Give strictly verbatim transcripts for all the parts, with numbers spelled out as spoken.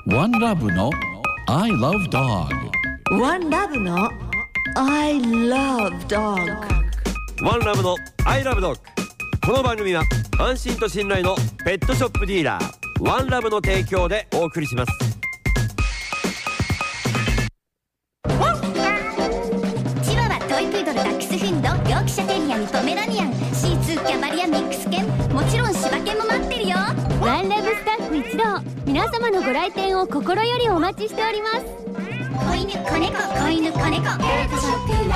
ワンラブの I love dog。 ワンラブの I love dog。 ワンラブの I love dog。 この番組は安心と信頼のペットショップディーラーワンラブの提供でお送りします。 チワワ、トイプードル、ダックスフンド、ヨークシャテリアン、ポメラニアン、シーツー、キャバリア、ミックス犬、もちろん柴犬も待ってるよ。 ワンラブスタッフ一同、皆様のご来店を心よりお待ちしております。 子犬、子猫、子犬、子猫、ペットショップワン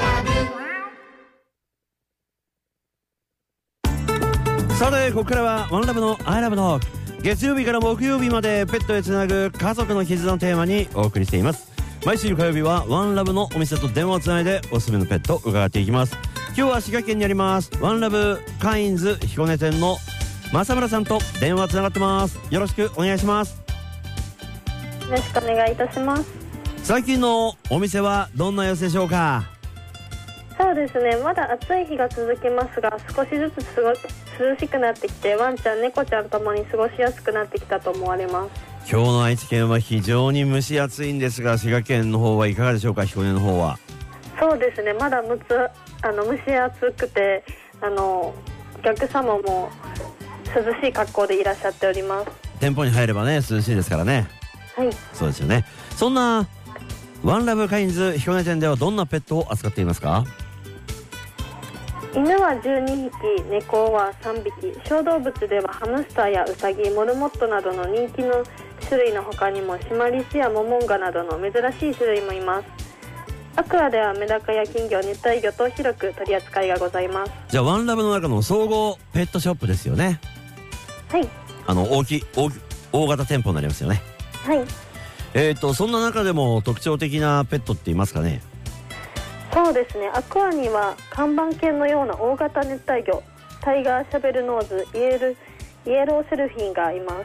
ラブ。 さてここからはワンラブの I love dog。 月曜日から木曜日までペットへつなぐ家族の絆のテーマにお送りしています。毎週火曜日はワンラブのお店と電話をつないでおすすめのペットを伺っていきます。今日は滋賀県にありますワンラブカインズ彦根店の正村さんと電話つながってます。よろしくお願いします。 よろしくお願いいたします。 最近のお店はどんな様子でしょうか？ そうですね、まだ暑い日が続きますが、少しずつ過ご涼しくなってきて、ワンちゃん猫ちゃんともに過ごしやすくなってきたと思われます。 今日の愛知県は非常に蒸し暑いんですが、滋賀県の方はいかがでしょうか？彦根の方は。 そうですね、まだむつあの蒸し暑くて、あのお客様も涼しい格好でいらっしゃっております。 店舗に入ればね涼しいですからね。 はい、 そうですよね。そんなワンラブカインズ彦根店ではどんなペットを扱っていますか？ 犬はじゅうにひき、猫はさんびき、小動物ではハムスターやウサギ、モルモットなどの人気の種類の他にもシマリスやモモンガなどの珍しい種類もいます。アクアではメダカや金魚、熱帯魚と広く取り扱いがございます。 じゃあワンラブの中の総合ペットショップですよね。 はい、 あの大きい 大, 大型店舗になりますよね。 はい、 えーとそんな中でも特徴的なペットっていますかね？ そうですね、アクアには看板犬のような大型熱帯魚、タイガーシャベルノーズ、イエルイエローセルフィンがいます。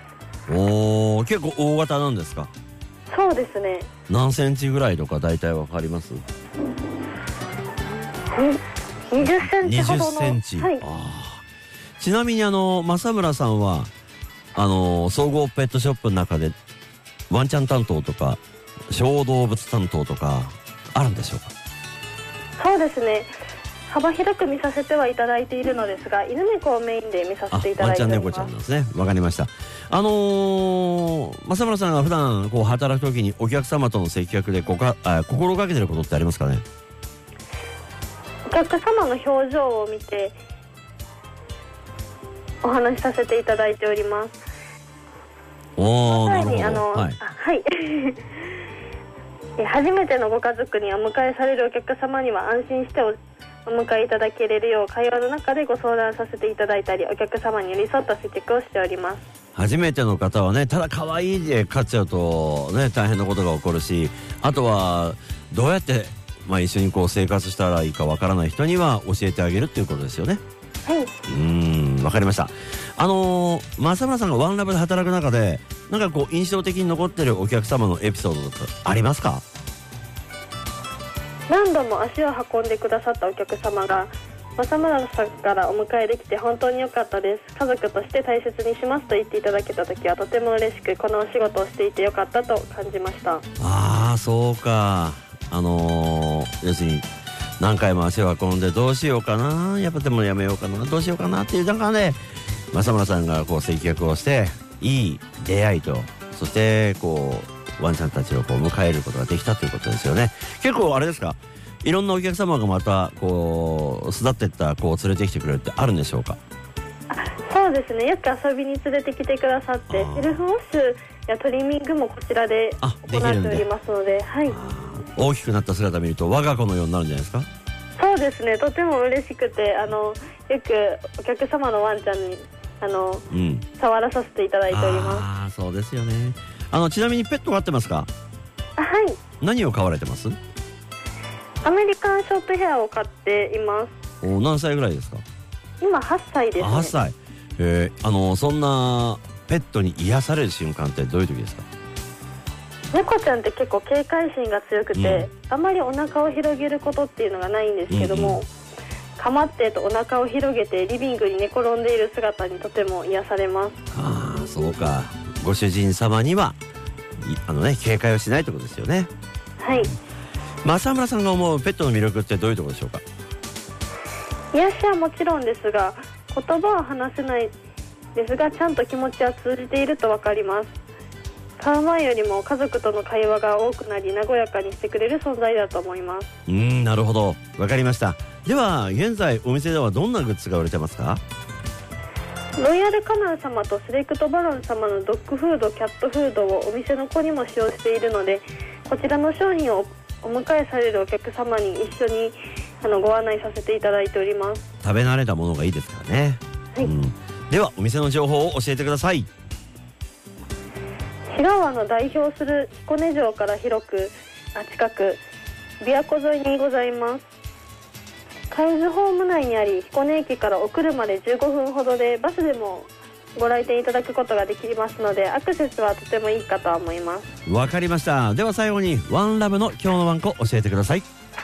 おー、結構大型なんですか？ そうですね。 何センチぐらいとか大体わかります？ にじゅっセンチほどの。 にじゅっセンチ、 はい、 あちなみにあの正村さんはあの総合ペットショップの中でワンちゃん担当とか小動物担当とかあるんでしょうか？ そうですね、幅広く見させてはいただいているのですが、犬猫をメインで見させていただいております。 ワンちゃん猫ちゃんなんですね。わかりました。あのー、正村さんが普段こう働くときにお客様との接客でこかあ心がけてることってありますかね？ お客様の表情を見てお話しさせていただいております。 おー、なるほど。 あの、 はい、 はい初めてのご家族にお迎えされるお客様には安心して お, お迎えいただけれるよう会話の中でご相談させていただいたり、お客様に寄り添った接客をしております。 初めての方はね、ただ可愛いで飼っちゃうとね大変なことが起こるし、あとはどうやって、まあ、一緒にこう生活したらいいかわからない人には教えてあげるっていうことですよね。 はい、 うーん、わかりました。あのー、正村さんがワンラブで働く中でなんかこう印象的に残ってるお客様のエピソードとかありますか？ 何度も足を運んでくださったお客様が、正村さんからお迎えできて本当に良かったです、家族として大切にしますと言っていただけた時はとても嬉しく、このお仕事をしていて良かったと感じました。 ああ、そうか。あのー、要するに何回も足を運んでどうしようかな、やっぱでもやめようかな、どうしようかなっていう中で正村さんがこう接客をしていい出会いと、そしてこうワンちゃんたちをこう迎えることができたということですよね。結構あれですか、いろんなお客様がまたこう巣立っていった子を連れてきてくれるってあるんでしょうか？ そうですね、よく遊びに連れてきてくださって、セルフウォッシュやトリミングもこちらで行っておりますので、はい、 大きくなった姿を見ると我が子のようになるんじゃないですか？ そうですね、とても嬉しくて、あのよくお客様のワンちゃんにあの、うん、触らさせていただいております。 ああ、そうですよね。あのちなみにペット飼ってますか？ あ、はい。 何を飼われてます？ アメリカンショートヘアを飼っています。 お、何歳ぐらいですか？ 今はっさいですね。 はっさい。えー、あのそんなペットに癒される瞬間ってどういう時ですか？ 猫ちゃんって結構警戒心が強くて、うん、あまりお腹を広げることっていうのがないんですけども、うんうん、かまってとお腹を広げてリビングに寝転んでいる姿にとても癒されます。 ああ、そうか。ご主人様にはあのね警戒をしないということですよね。 はい。 正村さんが思うペットの魅力ってどういうところでしょうか？ 癒しはもちろんですが、言葉は話せないですがちゃんと気持ちは通じていると分かります。飼う前よりも家族との会話が多くなり和やかにしてくれる存在だと思います。 うーん、なるほど、分かりました。では現在お店ではどんなグッズが売れてますか？ ロイヤルカナン様とセレクトバロン様のドッグフード、キャットフードをお店の子にも使用しているので、こちらの商品をお迎えされるお客様に一緒にあのご案内させていただいております。 食べ慣れたものがいいですからね。 はい。 うん、ではお店の情報を教えてください。 滋賀湾の代表する彦根城から広くあ近く琵琶湖沿いにございます。海津ホーム内にあり、彦根駅からお車でじゅうごふんほどでバスでもご来店いただくことができますので、アクセスはとてもいいかと思います。 わかりました。では最後にワンラブの今日のワンコ教えてください。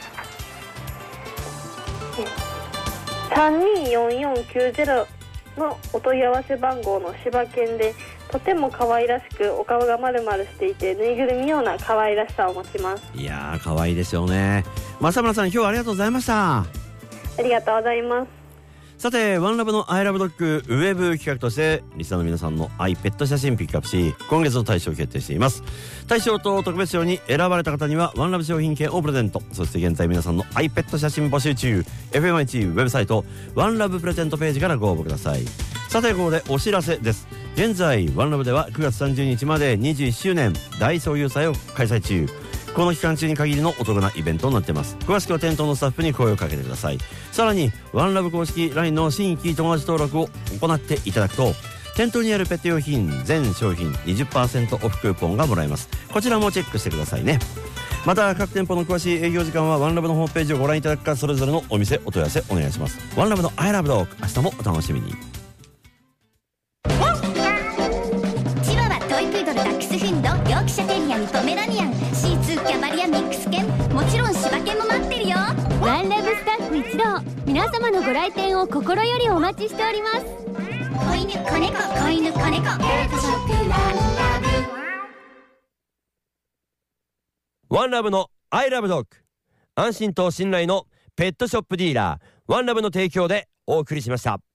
さんにーよんよんきゅうゼロのお問い合わせ番号の柴犬で、とても可愛らしくお顔が丸々していてぬいぐるみような可愛らしさを持ちます。 いやー可愛いですよね。正村さん、今日はありがとうございました。 ありがとうございます。 さて、ワンラブの I love dog ウェブ企画としてリスナーの皆さんの愛ペット写真ピックアップし、今月の大賞を決定しています。大賞と特別賞に選ばれた方にはワンラブ商品券をプレゼント。そして現在皆さんの愛ペット写真募集中。 エフエムアイチー ウェブサイトワンラブプレゼントページからご応募ください。さて、ここでお知らせです。現在ワンラブではくがつさんじゅうにちまでにじゅういっしゅうねん大総友祭を開催中。この期間中に限りのお得なイベントになっています。詳しくは店頭のスタッフに声をかけてください。さらにワンラブ公式 ライン の新規友達登録を行っていただくと、店頭にあるペット用品全商品 にじゅっパーセント オフクーポンがもらえます。こちらもチェックしてくださいね。また各店舗の詳しい営業時間はワンラブのホームページをご覧いただくか、それぞれのお店お問い合わせお願いします。ワンラブの I love dog、 明日もお楽しみに。 チワワ、トイプードル、ダックスフンド、ヨークシャテリアにポメラニアン、シーツー、キャバリアミックス犬、もちろん柴犬も待ってるよ。 ワンラブスタッフ一同、皆様のご来店を心よりお待ちしております。 子犬、子猫、子犬、子猫、ペットショップワンラブ。 ワンラブの I love dog、 安心と信頼のペットショップディーラーワンラブの提供でお送りしました。